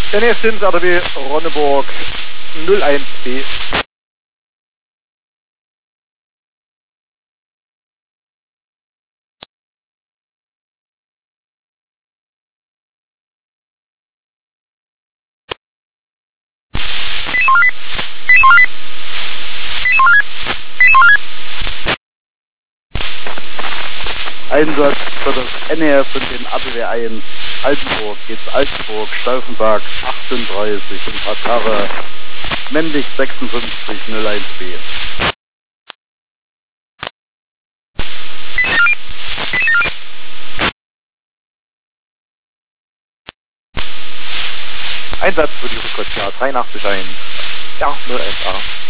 Der nächste ist RDW Ronneburg 01B. Einsatz für das NRF und den ABW 1 Altenburg, geht's Altenburg, Stauffenberg 38 und Tatare männlich 5601B. Einsatz für die Rückwärtsjahr 831 R01A.